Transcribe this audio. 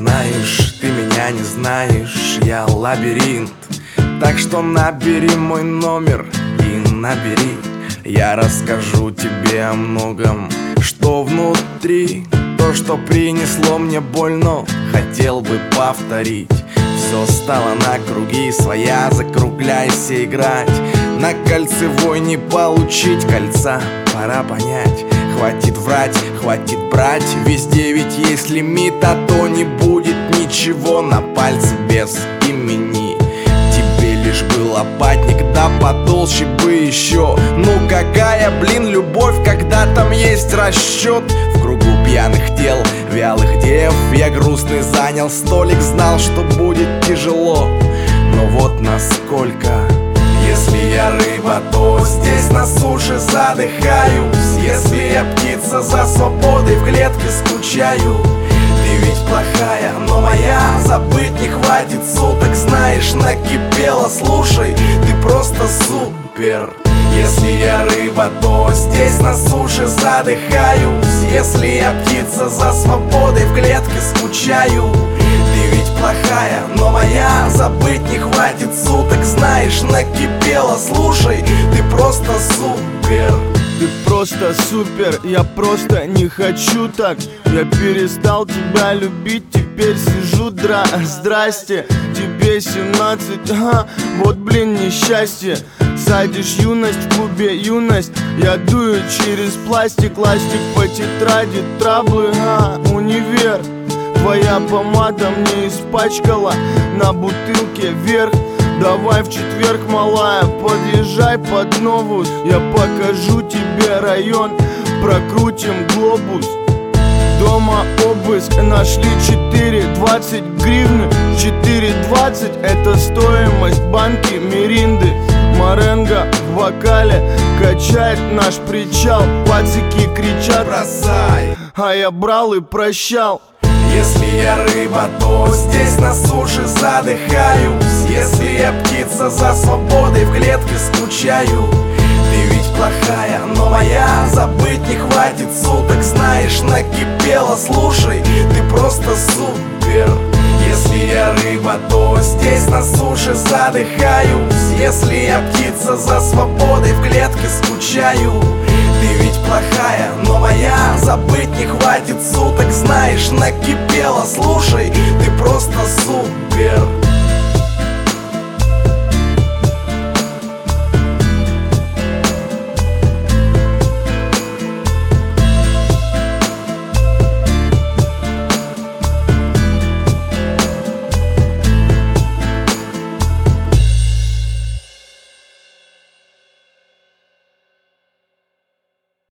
Знаешь, ты меня не знаешь, я лабиринт. Так что набери мой номер и набери. Я расскажу тебе о многом, что внутри. То, что принесло мне боль, но хотел бы повторить. Все стало на круги своя, закругляйся играть. На кольцевой не получить кольца, пора понять. Хватит врать, хватит брать, везде ведь есть лимит. А то не будет ничего на пальце без имени. Тебе лишь был лопатник, да потолще бы еще. Ну какая, блин, любовь, когда там есть расчет. В кругу пьяных тел, вялых дев я грустный занял столик, знал, что будет тяжело. Но вот насколько. Если я рыба, то здесь на суше задыхаюсь. Если я птица, за свободой в клетке скучаю. Ты ведь плохая, но моя, забыть не хватит суток. Знаешь, накипело, слушай, ты просто супер. Если я рыба, то здесь на суше задыхаюсь. Если я птица, за свободой в клетке скучаю. Ты ведь плохая, но моя, забыть не хватит суток. Знаешь, накипело, слушай, ты просто супер. Ты просто супер, я просто не хочу так. Я перестал тебя любить, теперь сижу, здрасте. Тебе 17, вот блин несчастье. Садишь юность в клубе юность. Я дую через пластик, ластик по тетради. Траблы, универ. Твоя помада мне испачкала на бутылке вверх. Давай в четверг, малая, подъезжай под новус. Я покажу тебе район, прокрутим глобус. Дома обыск, нашли 4,20 гривны. 4,20 это стоимость банки Миринды. Маренго в бокале качает наш причал. Пацики кричат «бросай», а я брал и прощал. Если я рыба, то здесь на суше задыхаюсь. Если я птица, за свободой в клетке скучаю. Ты ведь плохая, но моя, забыть не хватит суток. Знаешь, накипело, слушай, ты просто супер. Если я рыба, то здесь на суше задыхаюсь. Если я птица, за свободой в клетке скучаю. Ты ведь плохая, но моя, забыть не хватит суток. Знаешь, накипело, слушай, ты просто супер.